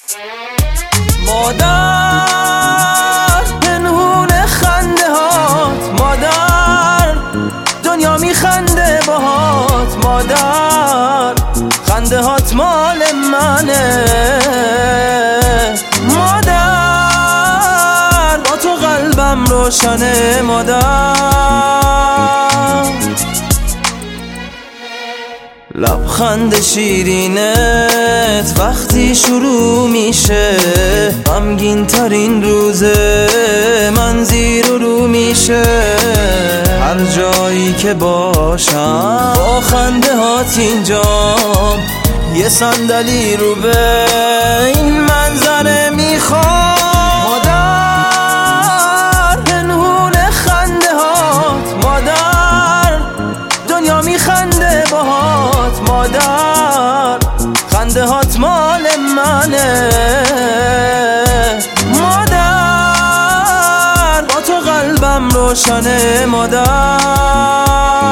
مادر پنهون خنده هات، مادر دنیا میخنده باهات، مادر خنده هات مال منه، مادر با تو قلبم روشنه، مادر لبخند شیرینت وقتی شروع میشه، غمگین ترین روزه من زیر و رو میشه، هر جایی که باشم با خنده هات اینجام، یه صندلی رو به این منظره میخوام، مادر پنهون خنده هات، مادر دنیا میخنده باهات، مادر خنده هات مال منه، مادر با تو قلبم روشنه، مادر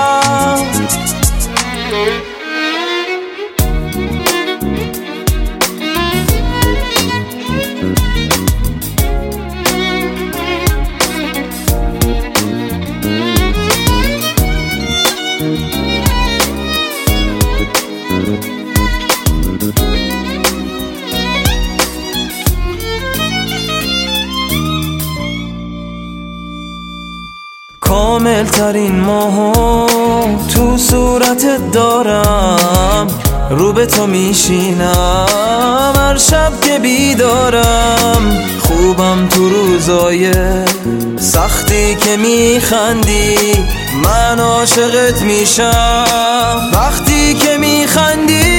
کامل ترین ماهو تو صورتت دارم، رو به تو میشینم هر شب که بیدارم، خوبم تو روزای سختی که میخندی، من عاشقت میشم وقتی که میخندی،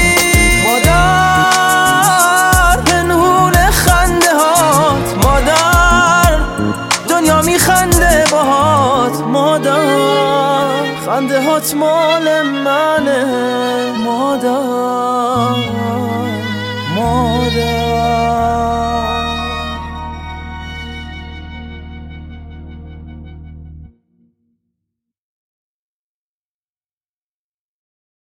مادر پنهون خنده هات، مادر دنیا میخنده باهات، مادر خنده هات مال منه، مادر